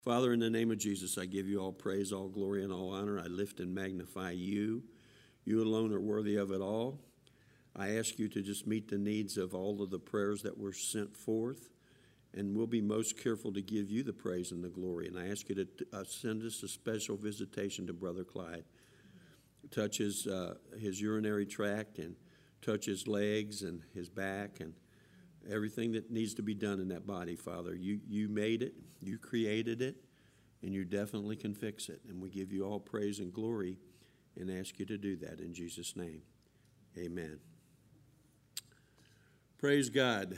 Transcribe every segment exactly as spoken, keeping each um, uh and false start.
Father, in the name of Jesus, I give you all praise, all glory, and all honor. I lift and magnify you. You alone are worthy of it all. I ask you to just meet the needs of all of the prayers that were sent forth, and we'll be most careful to give you the praise and the glory. And I ask you to uh, send us a special visitation to Brother Clyde. Touch his, uh, his urinary tract and touch his legs and his back and everything that needs to be done in that body, Father. You, you made it, you created it, and you definitely can fix it. And we give you all praise and glory and ask you to do that in Jesus' name. Amen. Praise God.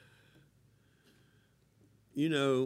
You know,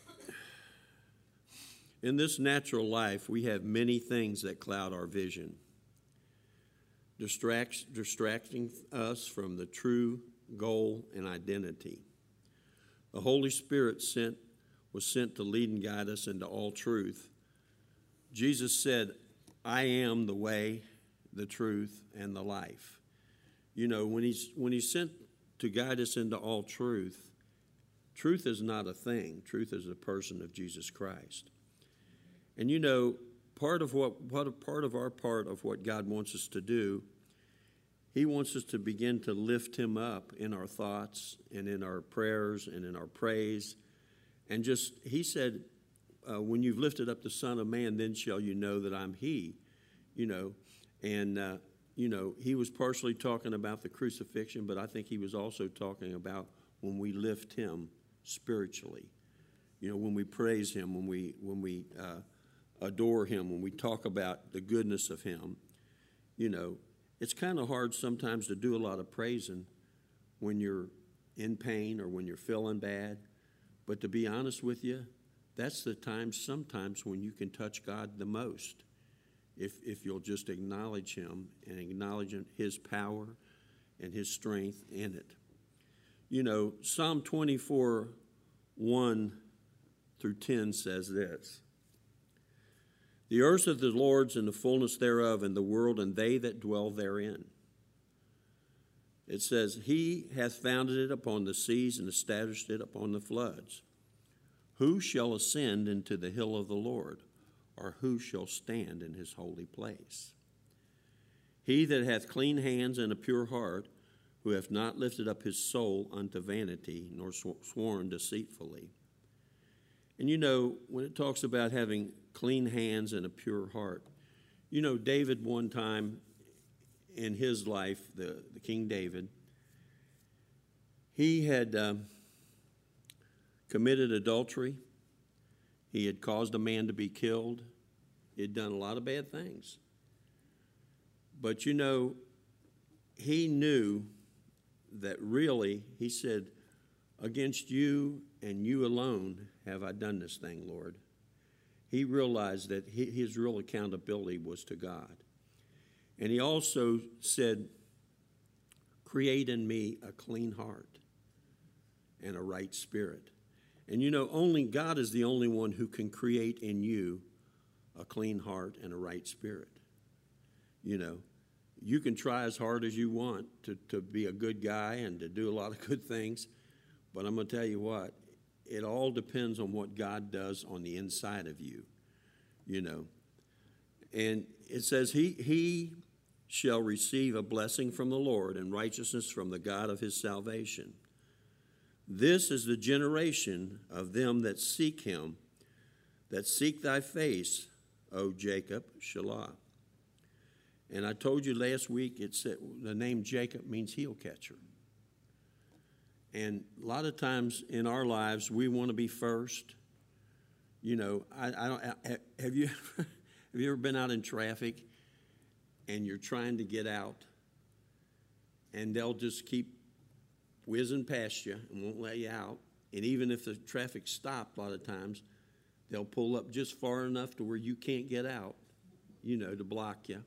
in this natural life, we have many things that cloud our vision, distracts, distracting us from the true goal and identity. The Holy Spirit sent was sent to lead and guide us into all truth. Jesus said, I am the way, the truth, and the life. You know, when he's when he's sent to guide us into all truth, truth is not a thing. Truth is a person of Jesus Christ. And you know, part of what, what a part of our part of what God wants us to do, he wants us to begin to lift him up in our thoughts and in our prayers and in our praise. And just, he said, uh, when you've lifted up the Son of Man, then shall you know that I'm he, you know. And, uh, you know, he was partially talking about the crucifixion, but I think he was also talking about when we lift him spiritually. You know, when we praise him, when we, when we uh, adore him, when we talk about the goodness of him, you know. It's kind of hard sometimes to do a lot of praising when you're in pain or when you're feeling bad. But to be honest with you, that's the time sometimes when you can touch God the most. If, if you'll just acknowledge him and acknowledge his power and his strength in it. You know, Psalm twenty-four, one through ten says this. The earth is the Lord's and the fullness thereof, and the world and they that dwell therein. It says, he hath founded it upon the seas and established it upon the floods. Who shall ascend into the hill of the Lord, or who shall stand in his holy place? He that hath clean hands and a pure heart, who hath not lifted up his soul unto vanity, nor sworn deceitfully. And you know, when it talks about having clean hands and a pure heart, you know, David one time in his life, the, the King David, he had um, committed adultery. He had caused a man to be killed. He had done a lot of bad things. But you know, he knew that really, he said, against you and you alone have I done this thing, Lord. He realized that his real accountability was to God. And he also said, create in me a clean heart and a right spirit. And you know, only God is the only one who can create in you a clean heart and a right spirit. You know, you can try as hard as you want to, to be a good guy and to do a lot of good things, but I'm going to tell you what, it all depends on what God does on the inside of you, you know. And it says, he, he shall receive a blessing from the Lord and righteousness from the God of his salvation. This is the generation of them that seek him, that seek thy face, O Jacob, Shelah. And I told you last week, it said the name Jacob means heel catcher. And a lot of times in our lives, we want to be first. You know, I, I don't. Have you have you ever been out in traffic and you're trying to get out, and they'll just keep whizzing past you and won't let you out. And even if the traffic stopped, a lot of times they'll pull up just far enough to where you can't get out. You know, to block you.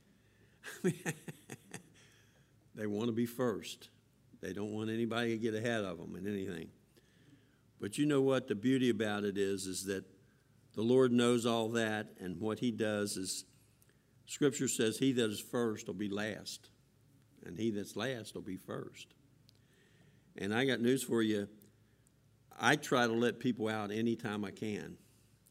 They want to be first. They don't want anybody to get ahead of them in anything. But you know what? The beauty about it is, is that the Lord knows all that, and what he does is, Scripture says, he that is first will be last, and he that's last will be first. And I got news for you. I try to let people out anytime I can.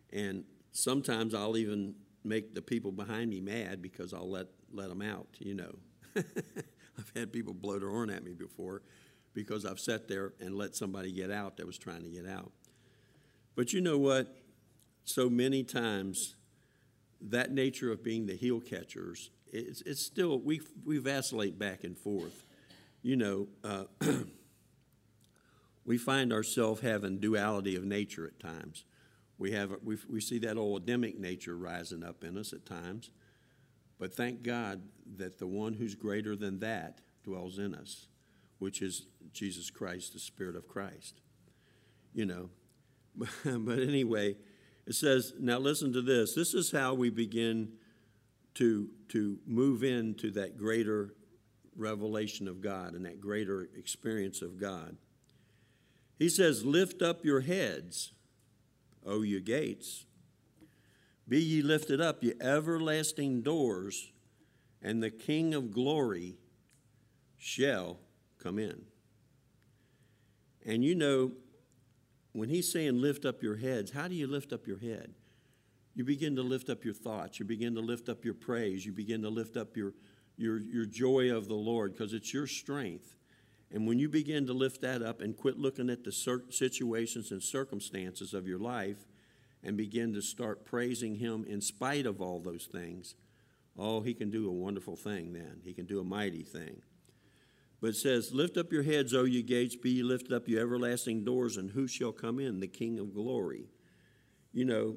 And sometimes I'll even make the people behind me mad because I'll let, let them out, you know. I've had people blow their horn at me before because I've sat there and let somebody get out that was trying to get out. But you know what? So many times, that nature of being the heel catchers, it's, it's still, we, we vacillate back and forth. You know, uh, we find ourselves having duality of nature at times. We have we we see that old Adamic nature rising up in us at times, but thank God that the one who's greater than that dwells in us, which is Jesus Christ, the Spirit of Christ. You know, but anyway, it says, now listen to this. This is how we begin to to move into that greater revelation of God and that greater experience of God. He says, lift up your heads, O ye gates. Be ye lifted up, ye everlasting doors, and the King of glory shall come in. And you know, when he's saying lift up your heads, how do you lift up your head? You begin to lift up your thoughts. You begin to lift up your praise. You begin to lift up your, your, your joy of the Lord, because it's your strength. And when you begin to lift that up and quit looking at the situations and circumstances of your life and begin to start praising him in spite of all those things, oh, he can do a wonderful thing then. He can do a mighty thing. But it says, lift up your heads, O ye gates, be ye lifted up, ye everlasting doors, and who shall come in? The King of glory. You know,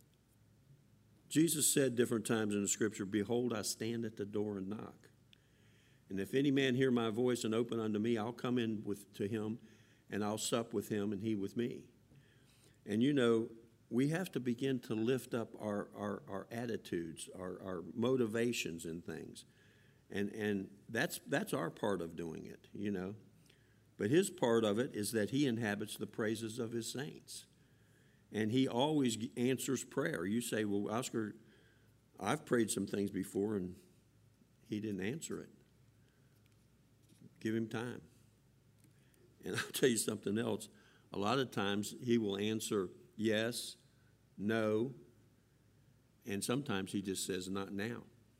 Jesus said different times in the scripture, behold, I stand at the door and knock. And if any man hear my voice and open unto me, I'll come in with to him, and I'll sup with him, and he with me. And you know, we have to begin to lift up our, our, our attitudes, our, our motivations and things. And and that's that's our part of doing it, you know. But his part of it is that he inhabits the praises of his saints. And he always answers prayer. You say, well, Oscar, I've prayed some things before, and he didn't answer it. Give him time. And I'll tell you something else. A lot of times he will answer yes, no, and sometimes he just says not now.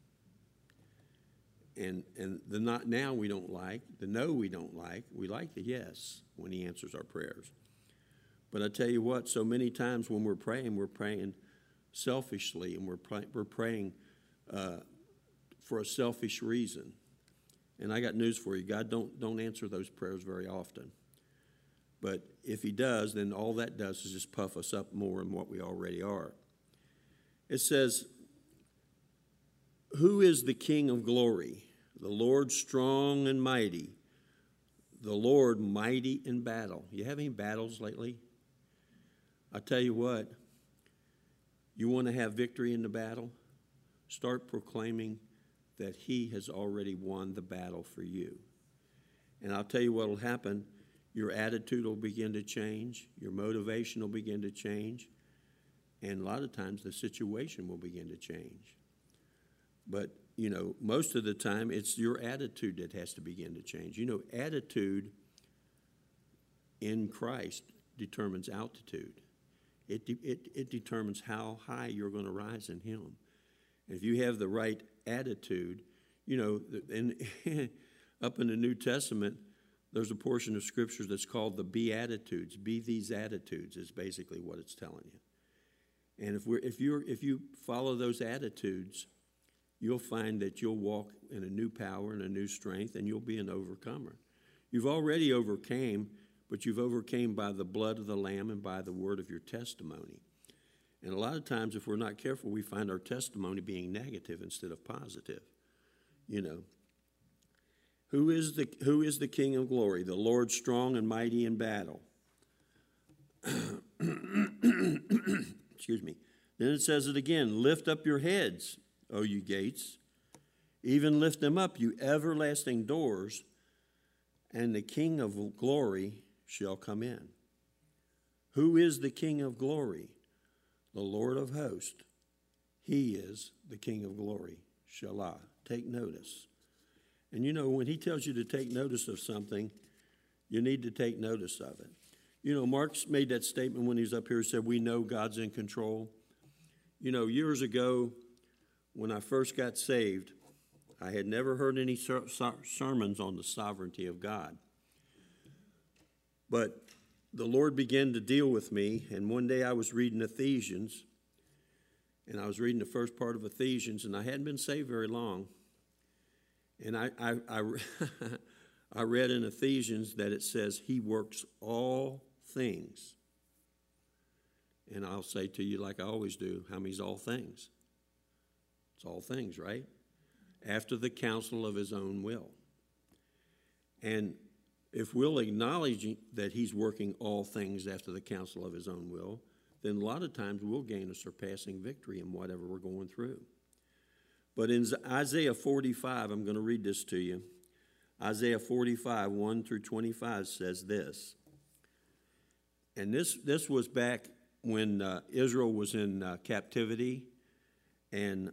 And and the not now we don't like, the no we don't like. We like the yes when he answers our prayers. But I tell you what, so many times when we're praying, we're praying selfishly, and we're, pray, we're praying uh, for a selfish reason. And I got news for you. God don't, don't answer those prayers very often. But if he does, then all that does is just puff us up more than what we already are. It says, who is the King of glory? The Lord strong and mighty. The Lord mighty in battle. You have any battles lately? I tell you what, you want to have victory in the battle? Start proclaiming that he has already won the battle for you. And I'll tell you what will happen. Your attitude will begin to change. Your motivation will begin to change. And a lot of times the situation will begin to change. But, you know, most of the time it's your attitude that has to begin to change. You know, attitude in Christ determines altitude. It, de- it, it determines how high you're going to rise in him. If you have the right attitude, you know, and up in the New Testament, there's a portion of Scripture that's called the Beatitudes. Be these attitudes is basically what it's telling you. And if we're if you if you follow those attitudes, you'll find that you'll walk in a new power and a new strength, and you'll be an overcomer. You've already overcame, but you've overcame by the blood of the Lamb and by the word of your testimony. And a lot of times, if we're not careful, we find our testimony being negative instead of positive. You know, who is the who is the King of glory? The Lord strong and mighty in battle. Excuse me. Then it says it again, lift up your heads, O you gates, even lift them up, you everlasting doors, and the King of glory shall come in. Who is the King of glory? The Lord of hosts. He is the King of glory. Shalah. Take notice. And you know, when he tells you to take notice of something, you need to take notice of it. You know, Mark's made that statement when he was up here. He said, we know God's in control. You know, years ago, when I first got saved, I had never heard any ser- ser- sermons on the sovereignty of God. But the Lord began to deal with me, and one day I was reading Ephesians, and I was reading the first part of Ephesians, and I hadn't been saved very long. And I, I, I, I read in Ephesians that it says he works all things. And I'll say to you like I always do, how many's all things? It's all things, right? After the counsel of his own will. And if we'll acknowledge that he's working all things after the counsel of his own will, then a lot of times we'll gain a surpassing victory in whatever we're going through. But in Isaiah forty-five, I'm going to read this to you. Isaiah forty-five, one through twenty-five says this. And this, this was back when uh, Israel was in uh, captivity. And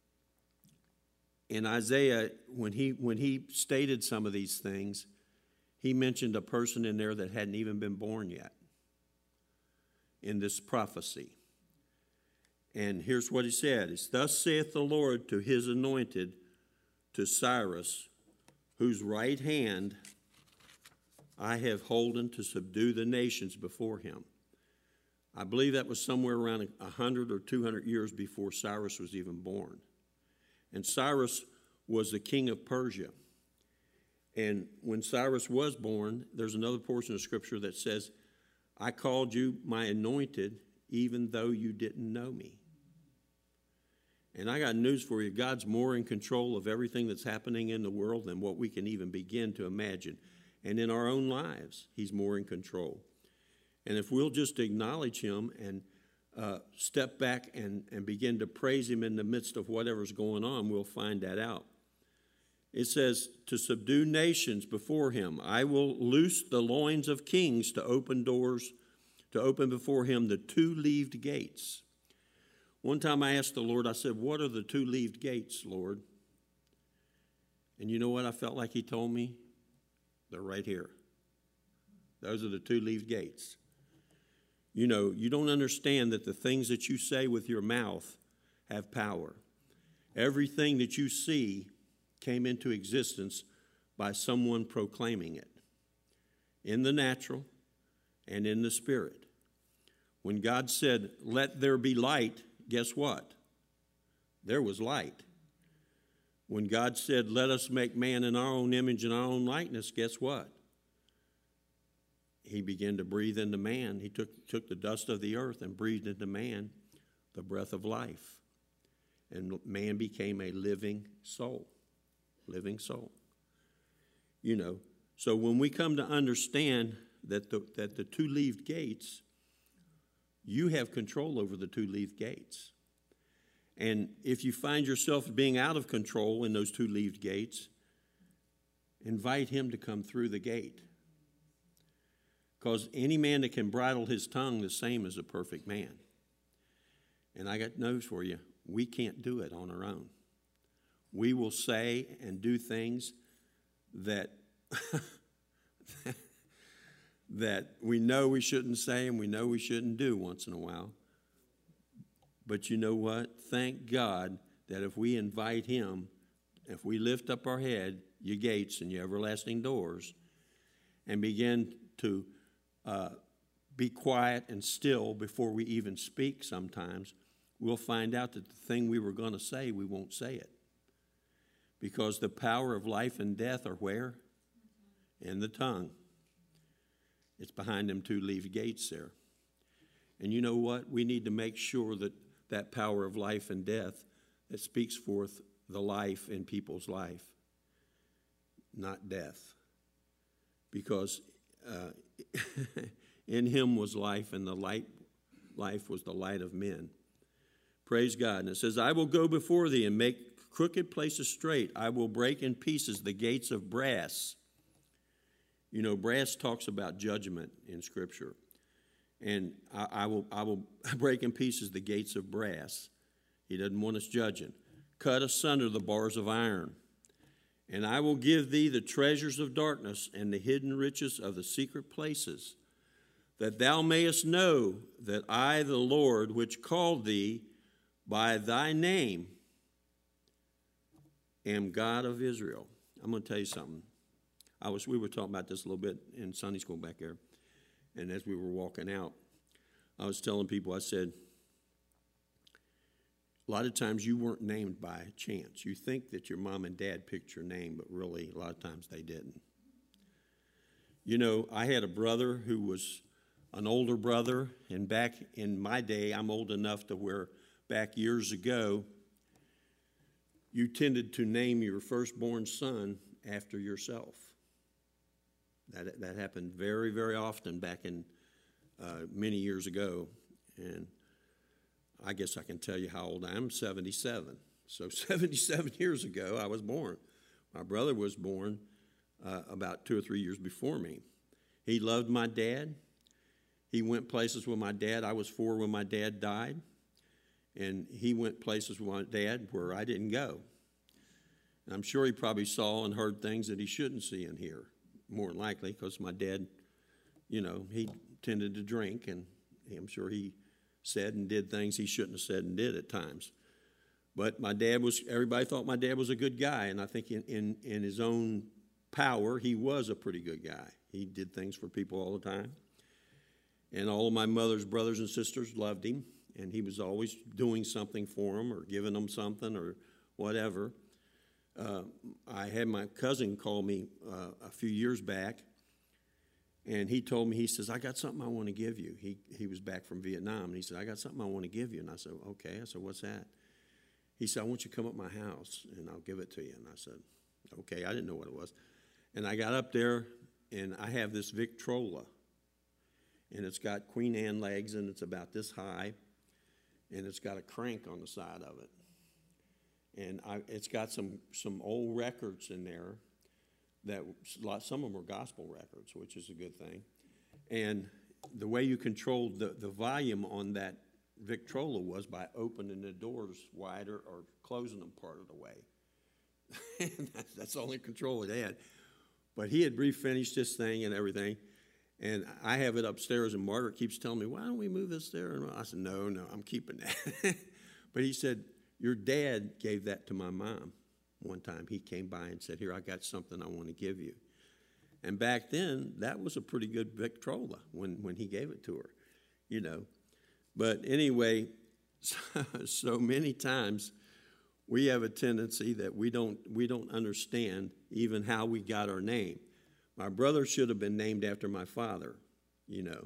in Isaiah, when he, when he stated some of these things, he mentioned a person in there that hadn't even been born yet in this prophecy. And here's what he said. It's, thus saith the Lord to his anointed, to Cyrus, whose right hand I have holden to subdue the nations before him. I believe that was somewhere around one hundred or two hundred years before Cyrus was even born. And Cyrus was the king of Persia. And when Cyrus was born, there's another portion of Scripture that says, I called you my anointed, even though you didn't know me. And I got news for you. God's more in control of everything that's happening in the world than what we can even begin to imagine. And in our own lives, he's more in control. And if we'll just acknowledge him and uh, step back and, and begin to praise him in the midst of whatever's going on, we'll find that out. It says, to subdue nations before him. I will loose the loins of kings to open doors, to open before him the two-leaved gates. One time I asked the Lord, I said, what are the two-leaved gates, Lord? And you know what I felt like he told me? They're right here. Those are the two-leaved gates. You know, you don't understand that the things that you say with your mouth have power. Everything that you see came into existence by someone proclaiming it in the natural and in the spirit. When God said, let there be light, guess what? There was light. When God said, let us make man in our own image and our own likeness, guess what? He began to breathe into man. He took, took the dust of the earth and breathed into man the breath of life. And man became a living soul. Living soul. You know, so when we come to understand that the, that the two-leaved gates, you have control over the two-leaved gates. And if you find yourself being out of control in those two-leaved gates, invite him to come through the gate. Because any man that can bridle his tongue, the same as a perfect man. And I got news for you. We can't do it on our own. We will say and do things that that we know we shouldn't say and we know we shouldn't do once in a while. But you know what? Thank God that if we invite him, if we lift up our head, your gates and your everlasting doors, and begin to uh, be quiet and still before we even speak sometimes, we'll find out that the thing we were going to say, we won't say it. Because the power of life and death are where? In the tongue. It's behind them two-leaved gates there. And you know what? We need to make sure that that power of life and death that speaks forth the life in people's life, not death. Because uh, in him was life, and the light, life was the light of men. Praise God. And it says, I will go before thee and make crooked places straight. I will break in pieces the gates of brass. You know, brass talks about judgment in Scripture. And I, I will I will break in pieces the gates of brass. He doesn't want us judging. Cut asunder the bars of iron. And I will give thee the treasures of darkness and the hidden riches of the secret places, that thou mayest know that I, the Lord, which called thee, By thy name am God of Israel. I'm going to tell you something. I was we were talking about this a little bit in Sunday school back there, and as we were walking out, I was telling people, I said, a lot of times you weren't named by chance. You think that your mom and dad picked your name, but really a lot of times they didn't. You know, I had a brother who was an older brother, and back in my day, I'm old enough to where back years ago, you tended to name your firstborn son after yourself. That, that happened very, very often back in uh, many years ago. And I guess I can tell you how old I am, seventy-seven. So seventy-seven years ago, I was born. My brother was born uh, about two or three years before me. He loved my dad. He went places with my dad. I was four when my dad died. And he went places with my dad where I didn't go. And I'm sure he probably saw and heard things that he shouldn't see and hear, more than likely, because my dad, you know, he tended to drink, and I'm sure he said and did things he shouldn't have said and did at times. But my dad was, everybody thought my dad was a good guy, and I think in, in, in his own power, he was a pretty good guy. He did things for people all the time. And all of my mother's brothers and sisters loved him, and he was always doing something for them or giving them something or whatever. Uh, I had my cousin call me uh, a few years back, and he told me, he says, I got something I want to give you. He he was back from Vietnam, and he said, I got something I want to give you. And I said, okay. I said, what's that? He said, I want you to come up my house, and I'll give it to you. And I said, okay. I didn't know what it was. And I got up there, and I have this Victrola, and it's got Queen Anne legs, and it's about this high, and it's got a crank on the side of it. And I, it's got some, some old records in there that some of them are gospel records, which is a good thing. And the way you controlled the, the volume on that Victrola was by opening the doors wider or closing them part of the way. that's, that's the only control it had. But he had refinished this thing and everything. And I have it upstairs, and Margaret keeps telling me, why don't we move this there? And I said, no, no, I'm keeping that. But he said, your dad gave that to my mom one time. He came by and said, here, I got something I want to give you. And back then, that was a pretty good Victrola when, when he gave it to her, you know. But anyway, so, so many times we have a tendency that we don't we don't understand even how we got our name. My brother should have been named after my father, you know.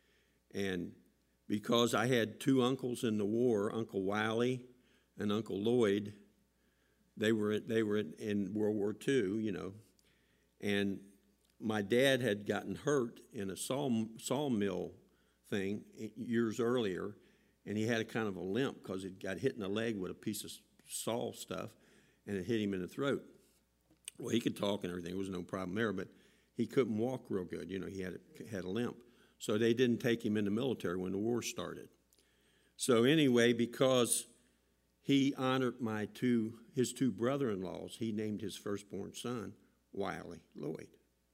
And because I had two uncles in the war, Uncle Wiley and Uncle Lloyd, they were they were in World War Two, you know, and my dad had gotten hurt in a saw sawmill thing years earlier, and he had a kind of a limp because he got hit in the leg with a piece of saw stuff, and it hit him in the throat. Well, he could talk and everything; there was no problem there, but he couldn't walk real good. You know, he had a, had a limp, so they didn't take him in the military when the war started. So anyway, because he honored my two, his two brother-in-laws, he named his firstborn son Wiley Lloyd.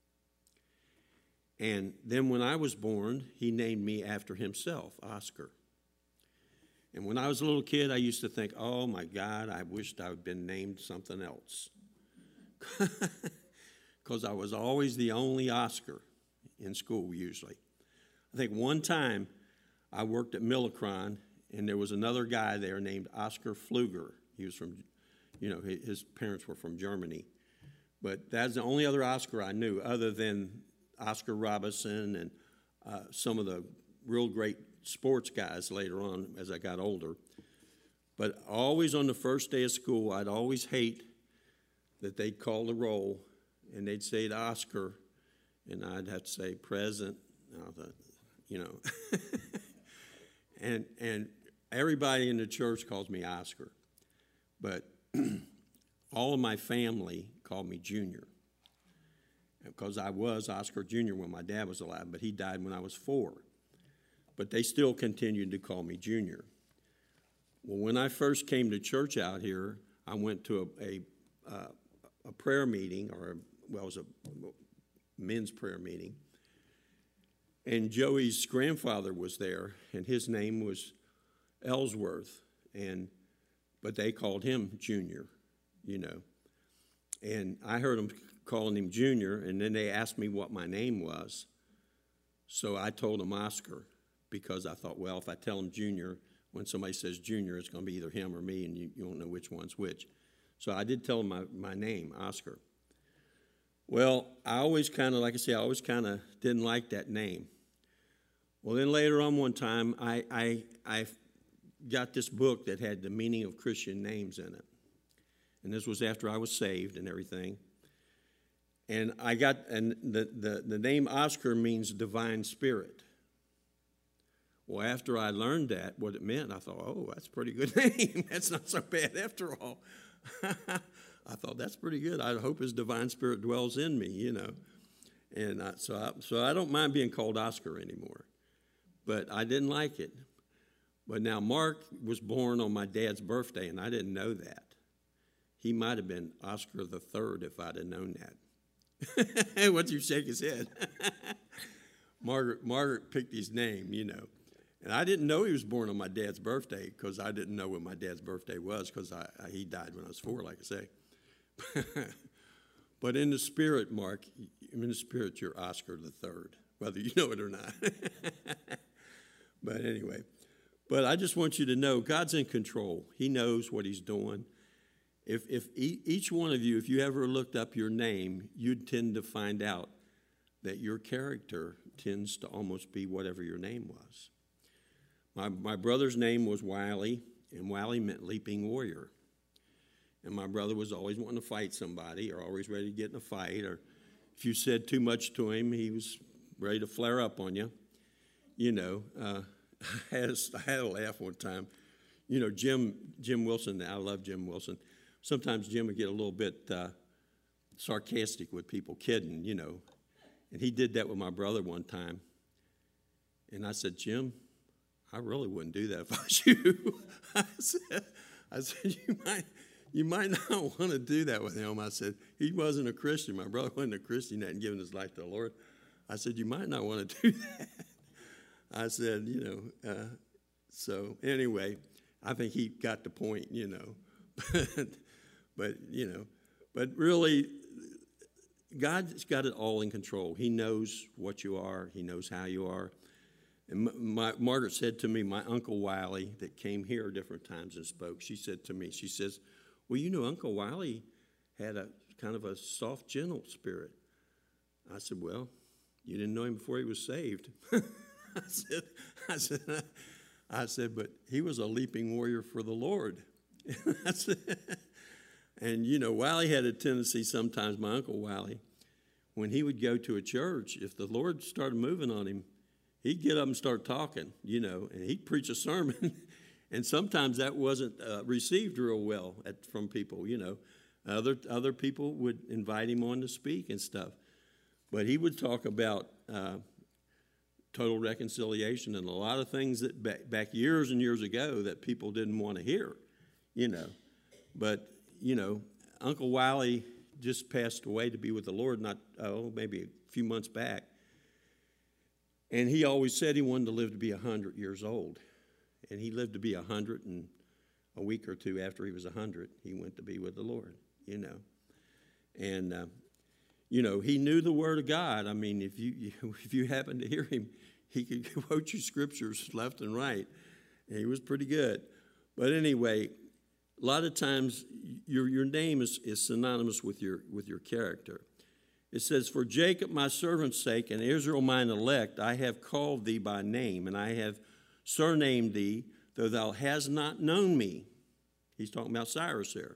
And then when I was born, he named me after himself, Oscar. And when I was a little kid, I used to think, oh my God, I wished I had been named something else. Because I was always the only Oscar in school, usually. I think one time I worked at Millicron, and there was another guy there named Oscar Pfluger. He was from, you know, his parents were from Germany. But that's the only other Oscar I knew, other than Oscar Robinson and uh, some of the real great sports guys later on as I got older. But always on the first day of school, I'd always hate that they'd call the roll, and they'd say to Oscar, and I'd have to say, present, you know. and and everybody in the church calls me Oscar. But all of my family called me Junior, because I was Oscar Junior when my dad was alive, but he died when I was four. But they still continued to call me Junior. Well, when I first came to church out here, I went to a a, uh, a prayer meeting, or a, well, it was a men's prayer meeting, and Joey's grandfather was there, and his name was Ellsworth, and but they called him Junior, you know. And I heard them calling him Junior, and then they asked me what my name was. So I told them Oscar, because I thought, well, if I tell them Junior, when somebody says Junior, it's going to be either him or me, and you, you don't know which one's which. So I did tell them my, my name, Oscar. Well, I always kind of, like I say, I always kind of didn't like that name. Well, then later on one time, I, I, I got this book that had the meaning of Christian names in it. And this was after I was saved and everything. And I got, and the, the, the name Oscar means divine spirit. Well, after I learned that, what it meant, I thought, oh, that's a pretty good name. That's not so bad after all. I thought, that's pretty good. I hope his divine spirit dwells in me, you know. And I, so, I, so I don't mind being called Oscar anymore. But I didn't like it. But now Mark was born on my dad's birthday, and I didn't know that. He might have been Oscar the Third if I'd have known that. What's you shake his head? Margaret, Margaret picked his name, you know. And I didn't know he was born on my dad's birthday because I didn't know when my dad's birthday was because I, I, he died when I was four, like I say. But in the spirit, Mark, in the spirit, you're Oscar the Third, whether you know it or not. But anyway, but I just want you to know God's in control. He knows what he's doing. If, if each one of you, if you ever looked up your name, you'd tend to find out that your character tends to almost be whatever your name was. My, my brother's name was Wiley, and Wiley meant leaping warrior. And my brother was always wanting to fight somebody or always ready to get in a fight. Or if you said too much to him, he was ready to flare up on you. You know, uh, I, had a, I had a laugh one time. You know, Jim Jim Wilson, I love Jim Wilson. Sometimes Jim would get a little bit uh, sarcastic with people, kidding, you know. And he did that with my brother one time. And I said, Jim, I really wouldn't do that if I was you. I said, I said, you might, you might not want to do that with him. I said, he wasn't a Christian. My brother wasn't a Christian, hadn't given his life to the Lord. I said, you might not want to do that. I said, you know, uh, so anyway, I think he got the point, you know. But, but, you know, but really, God's got it all in control. He knows what you are. He knows how you are. And my, Margaret said to me, my Uncle Wiley that came here different times and spoke, she said to me, she says, well, you know, Uncle Wiley had a kind of a soft, gentle spirit. I said, well, you didn't know him before he was saved. I said, I said, I said, but he was a leaping warrior for the Lord. I said, and, you know, Wiley had a tendency sometimes, my Uncle Wiley, when he would go to a church, if the Lord started moving on him, he'd get up and start talking, you know, and he'd preach a sermon. And sometimes that wasn't uh, received real well at, from people, you know. Other, other people would invite him on to speak and stuff. But he would talk about uh, total reconciliation and a lot of things that back, back years and years ago that people didn't want to hear, you know. But, you know, Uncle Wiley just passed away to be with the Lord not, oh, maybe a few months back. And he always said he wanted to live to be one hundred years old. And he lived to be one hundred, and a week or two after he was one hundred, he went to be with the Lord, you know. And, uh, you know, he knew the Word of God. I mean, if you if you happen to hear him, he could quote you scriptures left and right. And he was pretty good. But anyway, a lot of times your your name is, is synonymous with your with your character. It says, for Jacob my servant's sake and Israel mine elect, I have called thee by name, and I have surnamed thee, though thou hast not known me. He's talking about Cyrus here.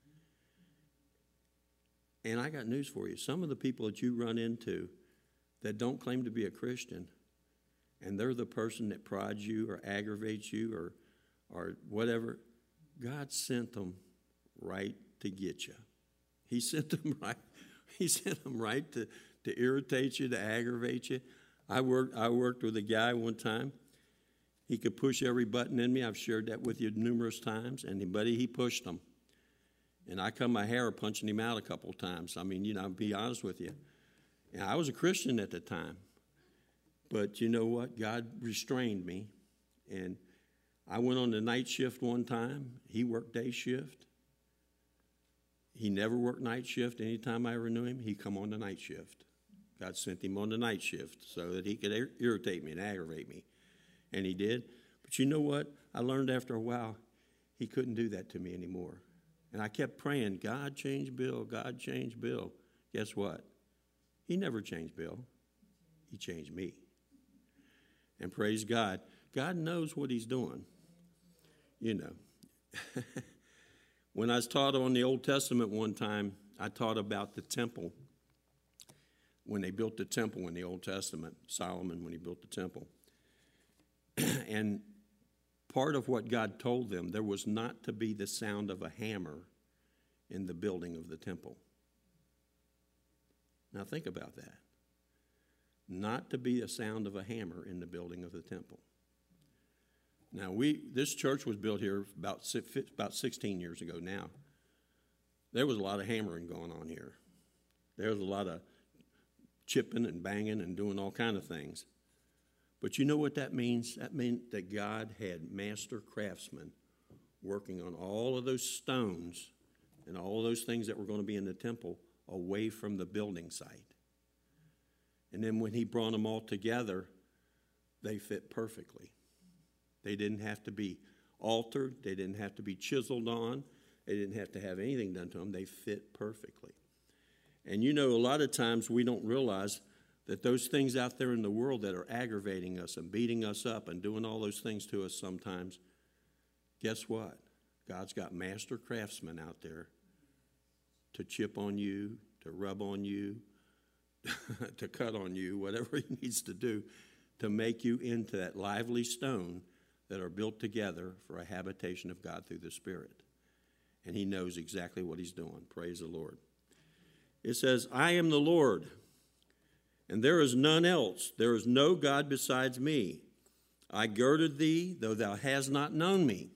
And I got news for you. Some of the people that you run into that don't claim to be a Christian, and they're the person that prods you or aggravates you or, or whatever, God sent them right to get you. He sent them right. He sent them right to, to irritate you, to aggravate you. I worked, I worked with a guy one time. He could push every button in me. I've shared that with you numerous times. Anybody, he pushed them. And I cut my hair punching him out a couple of times. I mean, you know, I'll be honest with you. And I was a Christian at the time. But you know what? God restrained me. And I went on the night shift one time. He worked day shift. He never worked night shift. Anytime I ever knew him, he'd come on the night shift. God sent him on the night shift so that he could ir- irritate me and aggravate me. And he did. But you know what? I learned after a while he couldn't do that to me anymore. And I kept praying, God change Bill, God change Bill. Guess what? He never changed Bill. He changed me. And praise God. God knows what he's doing. You know. When I was taught on the Old Testament one time, I taught about the temple. When they built the temple in the Old Testament, Solomon, when he built the temple. And part of what God told them, there was not to be the sound of a hammer in the building of the temple. Now think about that. Not to be a sound of a hammer in the building of the temple. Now we, this church was built here about about sixteen years ago now. There was a lot of hammering going on here. There was a lot of chipping and banging and doing all kinds of things. But you know what that means? That meant that God had master craftsmen working on all of those stones and all of those things that were going to be in the temple away from the building site. And then when he brought them all together, they fit perfectly. They didn't have to be altered. They didn't have to be chiseled on. They didn't have to have anything done to them. They fit perfectly. And you know, a lot of times we don't realize that those things out there in the world that are aggravating us and beating us up and doing all those things to us sometimes, guess what? God's got master craftsmen out there to chip on you, to rub on you, to cut on you, whatever he needs to do to make you into that lively stone that are built together for a habitation of God through the Spirit. And he knows exactly what he's doing. Praise the Lord. It says, I am the Lord, and there is none else. There is no God besides me. I girded thee, though thou hast not known me,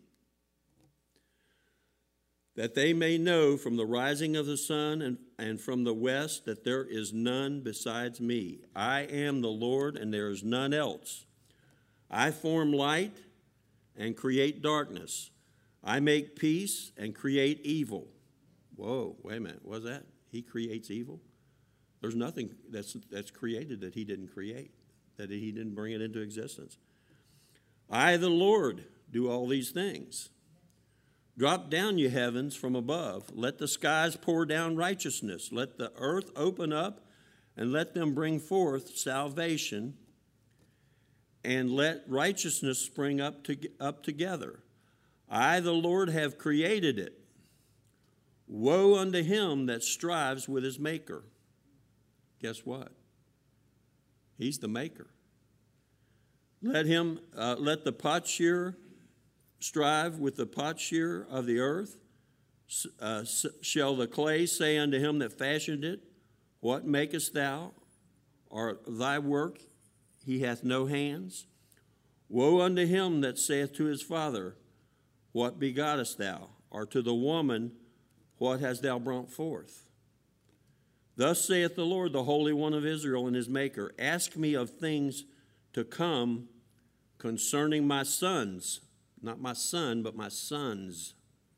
that they may know from the rising of the sun and, and from the west that there is none besides me. I am the Lord, and there is none else. I form light and create darkness. I make peace and create evil. Whoa, wait a minute. What's that? He creates evil? There's nothing that's that's created that he didn't create, that he didn't bring it into existence. I, the Lord, do all these things. Drop down, ye heavens, from above. Let the skies pour down righteousness. Let the earth open up, and let them bring forth salvation, and let righteousness spring up, to, up together. I, the Lord, have created it. Woe unto him that strives with his maker. Guess what? He's the maker. Let him, uh, let the potsherd strive with the potsherd of the earth. Uh, shall the clay say unto him that fashioned it, what makest thou? Or thy work, he hath no hands. Woe unto him that saith to his father, what begottest thou? Or to the woman, what hast thou brought forth? Thus saith the Lord, the Holy One of Israel and his Maker, ask me of things to come concerning my sons, not my son, but my sons,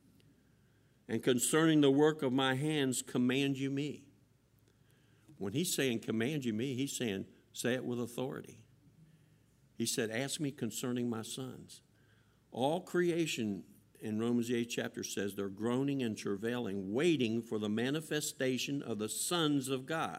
and concerning the work of my hands, command you me. When he's saying command you me, he's saying say it with authority. He said, ask me concerning my sons. All creation in Romans the eighth chapter says they're groaning and travailing, waiting for the manifestation of the sons of God.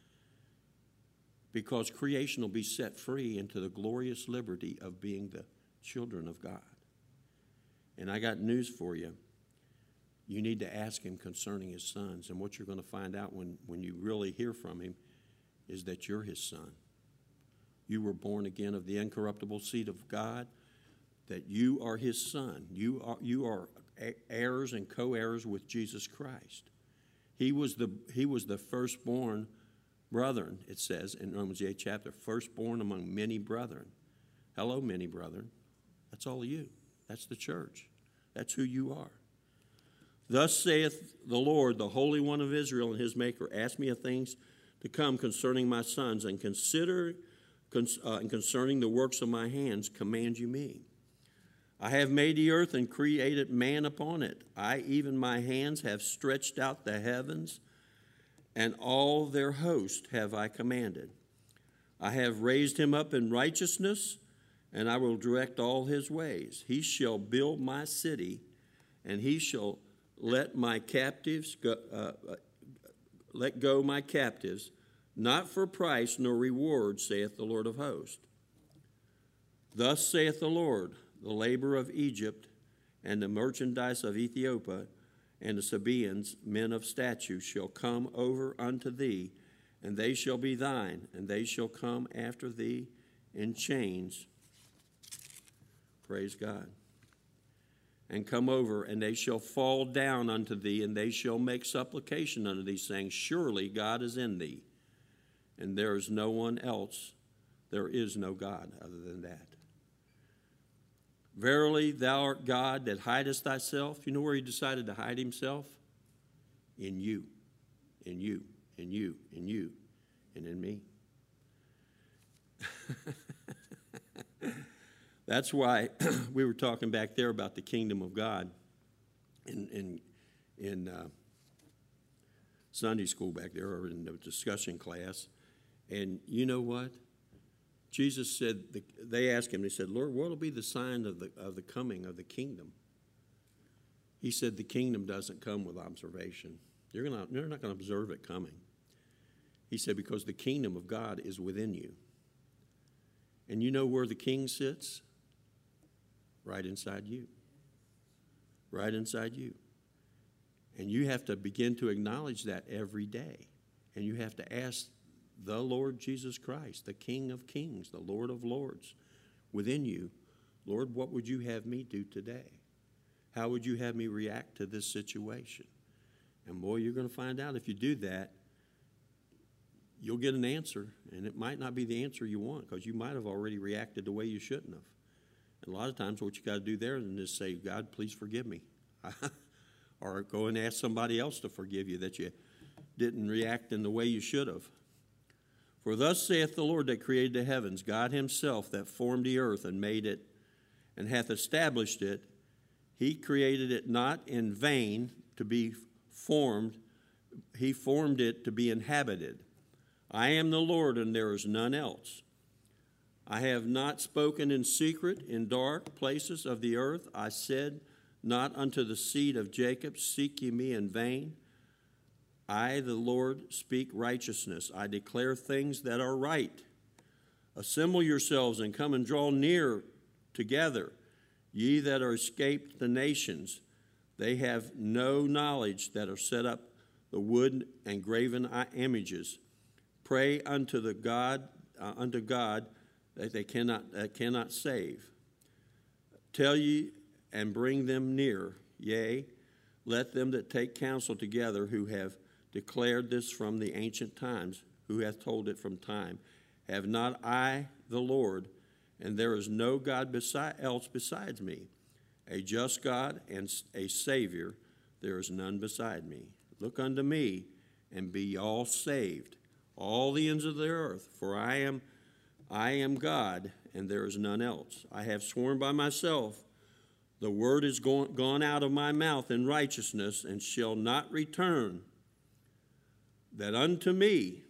Because creation will be set free into the glorious liberty of being the children of God. And I got news for you. You need to ask him concerning his sons. And what you're going to find out when, when you really hear from him is that you're his son. You were born again of the incorruptible seed of God, that you are his son. You are, you are heirs and co-heirs with Jesus Christ. He was the, he was the firstborn brethren, it says in Romans the eighth chapter, firstborn among many brethren. Hello, many brethren. That's all of you. That's the church. That's who you are. Thus saith the Lord, the Holy One of Israel and his Maker, ask me of things to come concerning my sons, and consider uh, and concerning the works of my hands, command you me. I have made the earth and created man upon it. I, even my hands, have stretched out the heavens, and all their host have I commanded. I have raised him up in righteousness, and I will direct all his ways. He shall build my city, and he shall let my captives go, uh, let go my captives, not for price nor reward, saith the Lord of hosts. Thus saith the Lord, the labor of Egypt, and the merchandise of Ethiopia, and the Sabaeans, men of stature, shall come over unto thee, and they shall be thine, and they shall come after thee in chains. Praise God. And come over, and they shall fall down unto thee, and they shall make supplication unto thee, saying, Surely God is in thee, and there is no one else. There is no God other than that. Verily, thou art God that hidest thyself. You know where he decided to hide himself? In you, in you, in you, in you, and in me. That's why we were talking back there about the kingdom of God in, in, in uh, Sunday school back there, or in the discussion class. And you know what? Jesus said, the, they asked him, they said, Lord, what will be the sign of the, of the coming of the kingdom? He said, the kingdom doesn't come with observation. You're, gonna, you're not going to observe it coming. He said, because the kingdom of God is within you. And you know where the king sits? Right inside you. Right inside you. And you have to begin to acknowledge that every day. And you have to ask the Lord Jesus Christ, the King of kings, the Lord of lords, within you, Lord, what would you have me do today? How would you have me react to this situation? And boy, you're going to find out if you do that, you'll get an answer, and it might not be the answer you want, because you might have already reacted the way you shouldn't have. And a lot of times what you got to do there is just say, God, please forgive me. Or go and ask somebody else to forgive you that you didn't react in the way you should have. For thus saith the Lord that created the heavens, God himself that formed the earth and made it and hath established it. He created it not in vain to be formed. He formed it to be inhabited. I am the Lord, and there is none else. I have not spoken in secret in dark places of the earth. I said not unto the seed of Jacob, seek ye me in vain. I, the Lord, speak righteousness. I declare things that are right. Assemble yourselves and come and draw near together, ye that are escaped the nations. They have no knowledge that are set up the wood and graven images. Pray unto the God, uh, unto God that they cannot uh, cannot save. Tell ye and bring them near. Yea, let them that take counsel together, who have declared this from the ancient times, who hath told it from time. Have not I the Lord, and there is no God beside, else besides me, a just God and a Savior, there is none beside me. Look unto me, and be all saved, all the ends of the earth, for I am, I am God, and there is none else. I have sworn by myself, the word is gone, gone out of my mouth in righteousness, and shall not return, that unto me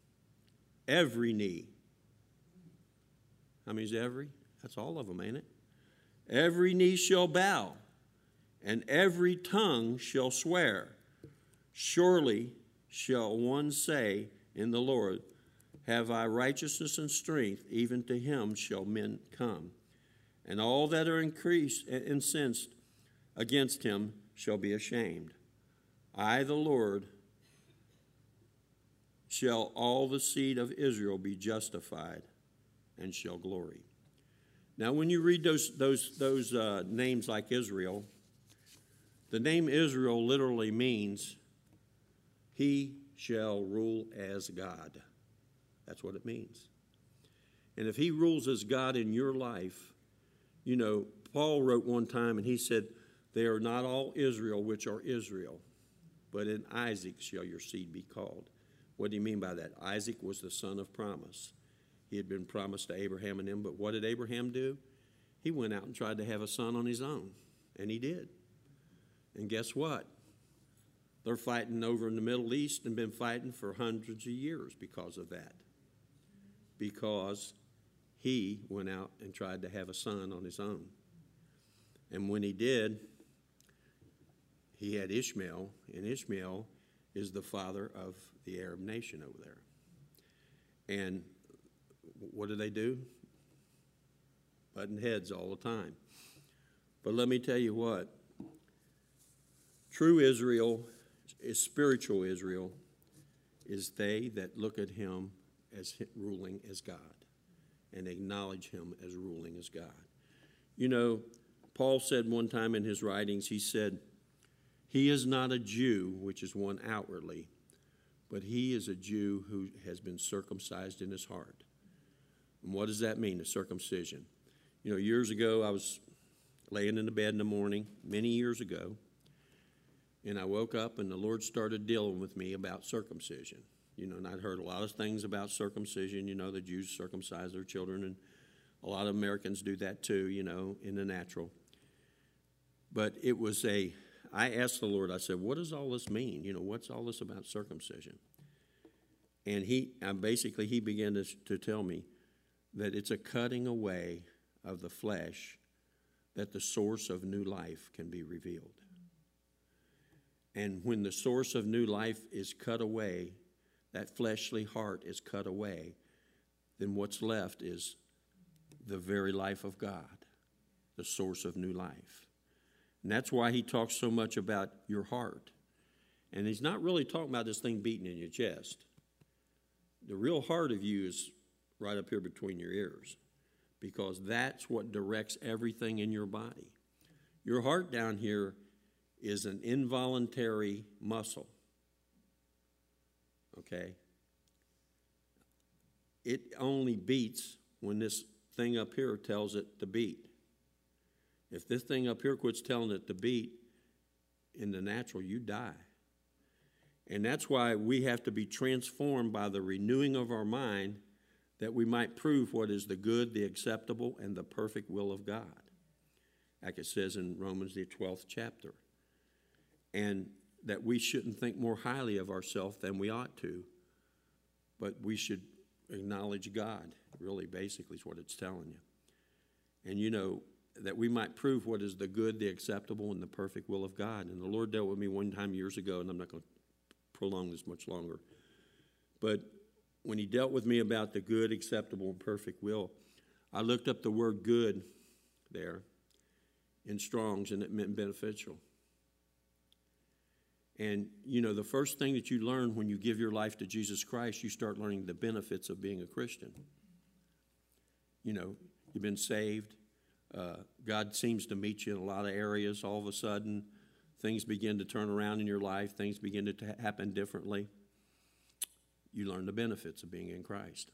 every knee. How many's every? That's all of them, ain't it? Every knee shall bow, and every tongue shall swear. Surely shall one say in the Lord, have I righteousness and strength, even to him shall men come. And all that are increased, incensed against him shall be ashamed. I, the Lord, shall all the seed of Israel be justified and shall glory. Now, when you read those, those, those uh, names like Israel, the name Israel literally means he shall rule as God. That's what it means. And if he rules as God in your life, you know, Paul wrote one time and he said, they are not all Israel which are Israel, but in Isaac shall your seed be called. What do you mean by that? Isaac was the son of promise. He had been promised to Abraham and him, but what did Abraham do? he went out and tried to have a son on his own, and he did. And guess what? They're fighting over in the Middle East and been fighting for hundreds of years because of that. Because he went out and tried to have a son on his own. And when he did, he had Ishmael, and Ishmael is the father of the Arab nation over there. And what do they do? Butting heads all the time. But let me tell you what. True Israel is spiritual Israel, is they that look at him as ruling as God and acknowledge him as ruling as God. You know, Paul said one time in his writings, he said, he is not a Jew, which is one outwardly, but he is a Jew who has been circumcised in his heart. And what does that mean, a circumcision? You know, years ago, I was laying in the bed in the morning, many years ago, and I woke up and the Lord started dealing with me about circumcision. You know, and I'd heard a lot of things about circumcision. You know, the Jews circumcise their children, and a lot of Americans do that too, you know, in the natural. But it was a, I asked the Lord, I said, what does all this mean? You know, what's all this about circumcision? And he, I basically, he began to, to tell me that it's a cutting away of the flesh that the source of new life can be revealed. And when the source of new life is cut away, that fleshly heart is cut away, then what's left is the very life of God, the source of new life. And that's why he talks so much about your heart. And he's not really talking about this thing beating in your chest. The real heart of you is right up here between your ears, because that's what directs everything in your body. Your heart down here is an involuntary muscle, okay? It only beats when this thing up here tells it to beat. If this thing up here quits telling it to beat, in the natural, you die. And that's why we have to be transformed by the renewing of our mind, that we might prove what is the good, the acceptable, and the perfect will of God, like it says in Romans, the twelfth chapter. And that we shouldn't think more highly of ourselves than we ought to, but we should acknowledge God, really, basically, is what it's telling you. And, you know, that we might prove what is the good, the acceptable, and the perfect will of God. And the Lord dealt with me one time years ago, and I'm not going to prolong this much longer. But when he dealt with me about the good, acceptable, and perfect will, I looked up the word good there in Strong's, and it meant beneficial. And, you know, the first thing that you learn when you give your life to Jesus Christ, you start learning the benefits of being a Christian. You know, you've been saved. Uh, God seems to meet you in a lot of areas. All of a sudden, things begin to turn around in your life. Things begin to t- happen differently. You learn the benefits of being in Christ.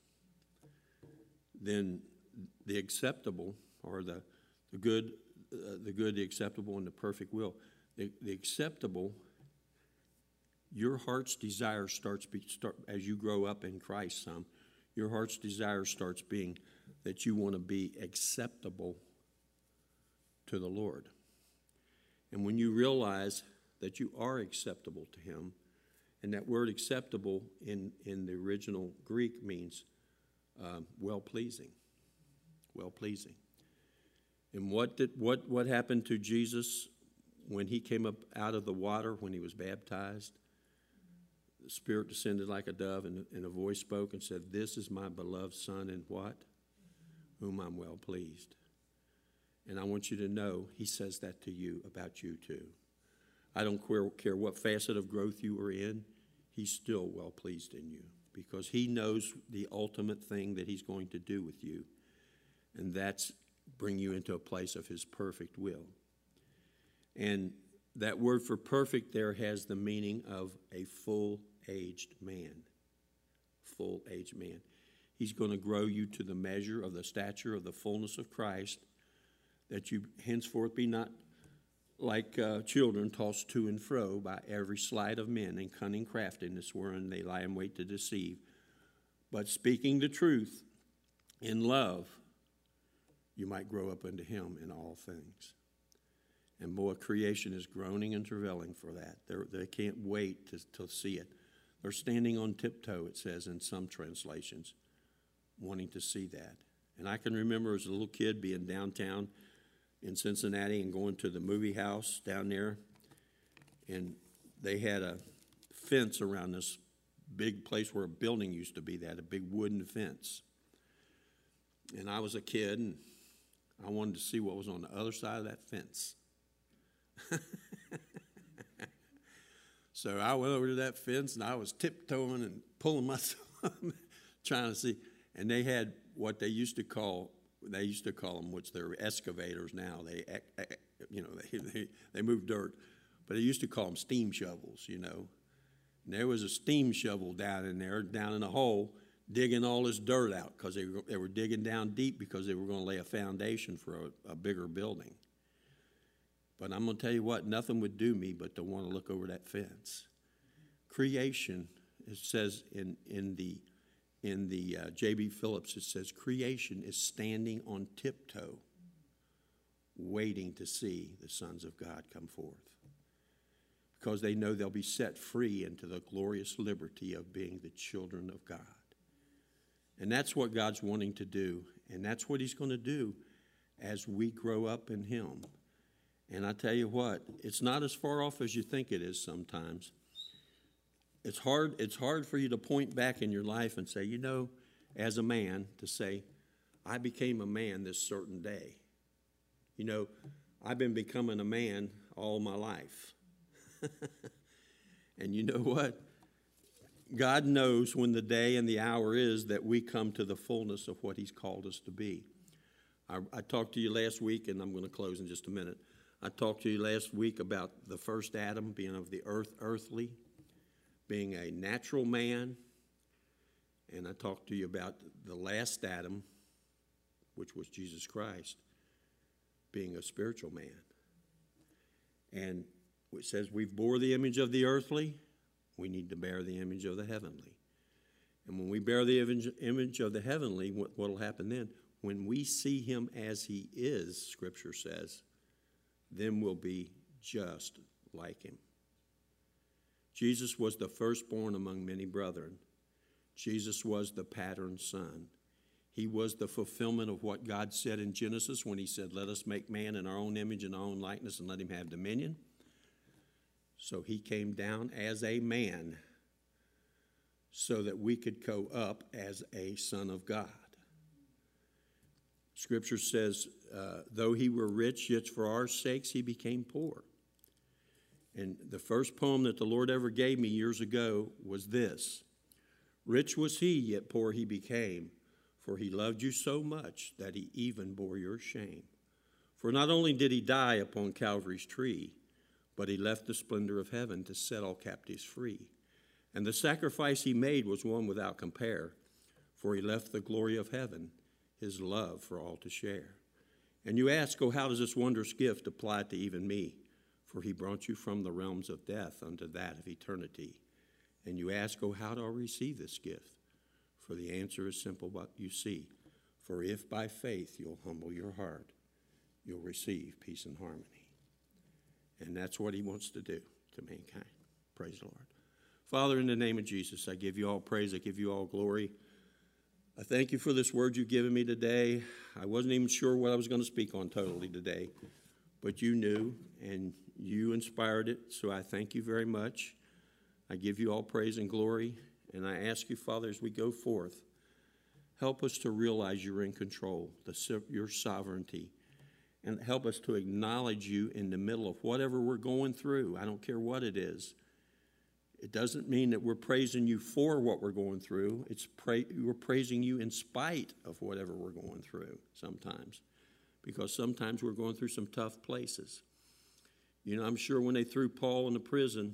Then the acceptable, or the, the good, uh, the good, the acceptable, and the perfect will. The, the acceptable, your heart's desire starts be, start, as you grow up in Christ some, your heart's desire starts being that you want to be acceptable to the Lord. And when you realize that you are acceptable to him, and that word acceptable in, in the original Greek means um, well-pleasing, well-pleasing. And what did what what happened to Jesus when he came up out of the water, when he was baptized? The Spirit descended like a dove, and, and a voice spoke and said, "This is my beloved Son, in what? Whom I'm well pleased." And I want you to know he says that to you, about you too. I don't care, care what facet of growth you are in, he's still well pleased in you, because he knows the ultimate thing that he's going to do with you, and that's bring you into a place of his perfect will. And that word for perfect there has the meaning of a full-aged man, full-aged man. He's going to grow you to the measure of the stature of the fullness of Christ, that you henceforth be not like uh, children tossed to and fro by every sleight of men and cunning craftiness wherein they lie in wait to deceive, but speaking the truth in love, you might grow up unto him in all things. And boy, creation is groaning and travailing for that. They're, they can't wait to, to see it. They're standing on tiptoe, it says in some translations, wanting to see that. And I can remember as a little kid being downtown in Cincinnati and going to the movie house down there. And they had a fence around this big place where a building used to be. They had a big wooden fence. And I was a kid, and I wanted to see what was on the other side of that fence. So I went over to that fence, and I was tiptoeing and pulling myself up, trying to see. And they had what they used to call, they used to call them, which they're excavators now. They, you know, they, they, they move dirt. But they used to call them steam shovels, you know. And there was a steam shovel down in there, down in a hole, digging all this dirt out because they were, they were digging down deep because they were going to lay a foundation for a, a bigger building. But I'm going to tell you what, nothing would do me but to want to look over that fence. Creation, it says in, in the, in the uh, J B Phillips, it says, creation is standing on tiptoe, waiting to see the sons of God come forth. Because they know they'll be set free into the glorious liberty of being the children of God. And that's what God's wanting to do. And that's what he's going to do as we grow up in him. And I tell you what, it's not as far off as you think it is sometimes. It's hard, it's hard for you to point back in your life and say, you know, as a man, to say, I became a man this certain day. You know, I've been becoming a man all my life. And you know what? God knows when the day and the hour is that we come to the fullness of what he's called us to be. I, I talked to you last week, and I'm going to close in just a minute. I talked to you last week about the first Adam being of the earth, earthly, being a natural man. And I talked to you about the last Adam, which was Jesus Christ, being a spiritual man. And it says we've bore the image of the earthly, we need to bear the image of the heavenly. And when we bear the image of the heavenly, what will happen then? When we see him as he is, Scripture says, then we'll be just like him. Jesus was the firstborn among many brethren. Jesus was the pattern son. He was the fulfillment of what God said in Genesis when he said, let us make man in our own image and our own likeness and let him have dominion. So he came down as a man so that we could go up as a son of God. Scripture says, uh, though he were rich, yet for our sakes he became poor. And the first poem that the Lord ever gave me years ago was this: rich was he, yet poor he became, for he loved you so much that he even bore your shame. For not only did he die upon Calvary's tree, but he left the splendor of heaven to set all captives free. And the sacrifice he made was one without compare, for he left the glory of heaven, his love for all to share. And you ask, oh, how does this wondrous gift apply to even me? For he brought you from the realms of death unto that of eternity. And you ask, oh, how do I receive this gift? For the answer is simple, what you see. For if by faith you'll humble your heart, you'll receive peace and harmony. And that's what he wants to do to mankind. Praise the Lord. Father, in the name of Jesus, I give you all praise. I give you all glory. I thank you for this word you've given me today. I wasn't even sure what I was going to speak on totally today, but you knew and you inspired it, so I thank you very much. I give you all praise and glory, and I ask you, Father, as we go forth, help us to realize you're in control, the, your sovereignty, and help us to acknowledge you in the middle of whatever we're going through. I don't care what it is. It doesn't mean that we're praising you for what we're going through. It's pra- we're praising you in spite of whatever we're going through sometimes, because sometimes we're going through some tough places. You know, I'm sure when they threw Paul in the prison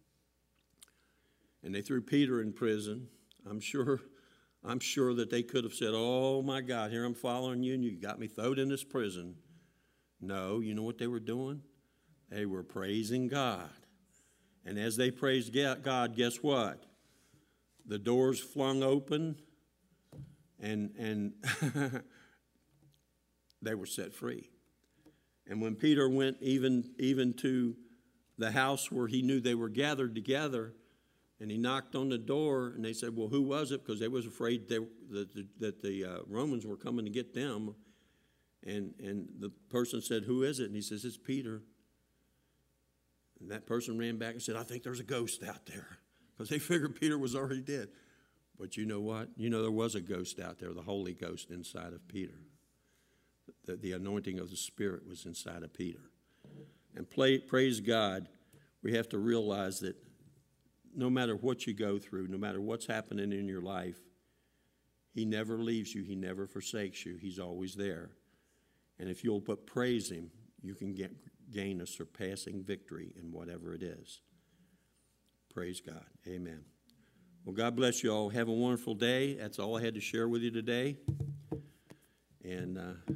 and they threw Peter in prison, I'm sure, I'm sure that they could have said, oh, my God, here I'm following you, and you got me thrown in this prison. No, you know what they were doing? They were praising God. And as they praised God, guess what? The doors flung open, and and they were set free. And when Peter went even, even to the house where he knew they were gathered together, and he knocked on the door, and they said, well, who was it? Because they was afraid they, that the, that the uh, Romans were coming to get them. And, and the person said, who is it? And he says, it's Peter. And that person ran back and said, I think there's a ghost out there. Because they figured Peter was already dead. But you know what? You know there was a ghost out there, the Holy Ghost inside of Peter. The, the anointing of the Spirit was inside of Peter. And play, praise God, we have to realize that no matter what you go through, no matter what's happening in your life, he never leaves you. He never forsakes you. He's always there. And if you'll but praise him, you can get, gain a surpassing victory in whatever it is. Praise God. Amen. Well, God bless you all. Have a wonderful day. That's all I had to share with you today. And uh,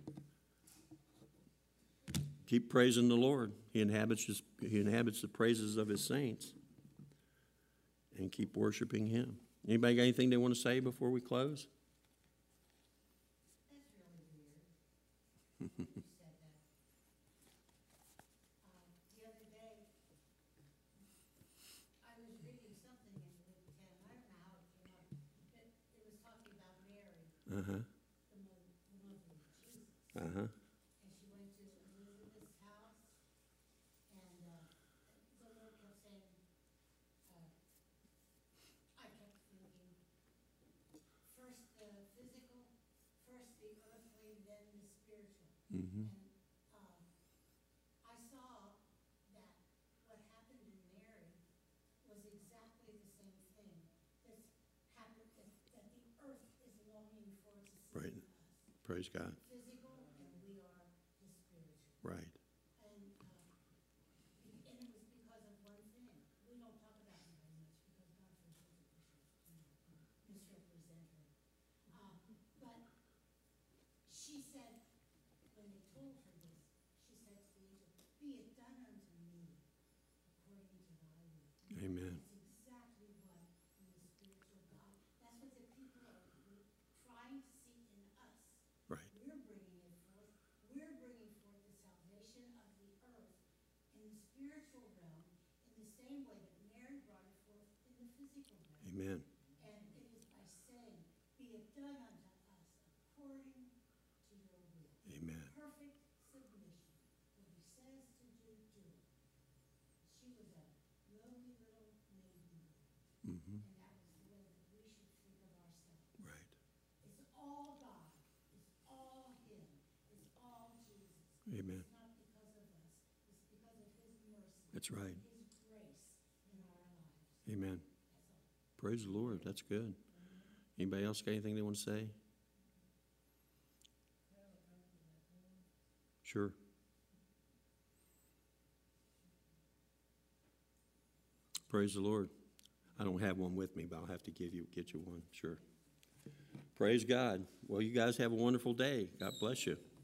keep praising the Lord. He inhabits, his, he inhabits the praises of his saints. And keep worshiping him. Anybody got anything they want to say before we close? That's really weird. You said that. Um, the other day, I was reading something in Luke ten. I don't know how it came up. It, it was talking about Mary, Uh-huh. the mother, the mother of Jesus. Uh-huh. And she went to Elizabeth's house, and uh, the Lord kept saying, uh, I kept thinking, first the physical, first the earthly, then the spiritual. Mm-hmm. And um, I saw that what happened in Mary was exactly the same thing that's happened, that, that the earth is longing for to see Right. in us. Praise God. Physical, and we are the spiritual. Right. And, uh, and it was because of one thing. We don't talk about it very much because God forbid that we should, you know, misrepresent her. Uh, but she said, when they told her this, she said to the angel, be it done unto me according to thy will. Amen. That's exactly what in the spiritual God, that's what the people are trying to see in us. Right. We're bringing it forth. We're bringing forth the salvation of the earth in the spiritual realm in the same way that Mary brought it forth in the physical realm. Amen. And it is by saying, be it done unto us according to your will. Amen. Perfect submission. What he says to do, do it. She was a lowly little maiden girl. Mm-hmm. And that was the way that we should think of ourselves. Right. It's all God. It's all him. It's all Jesus. Amen. It's not because of us. It's because of his mercy. That's right. His grace in our lives. Amen. That's all. Praise the Lord. That's good. Anybody else got anything they want to say? Sure. Praise the Lord. I don't have one with me, but I'll have to give you get you one. Sure. Praise God. Well, you guys have a wonderful day. God bless you.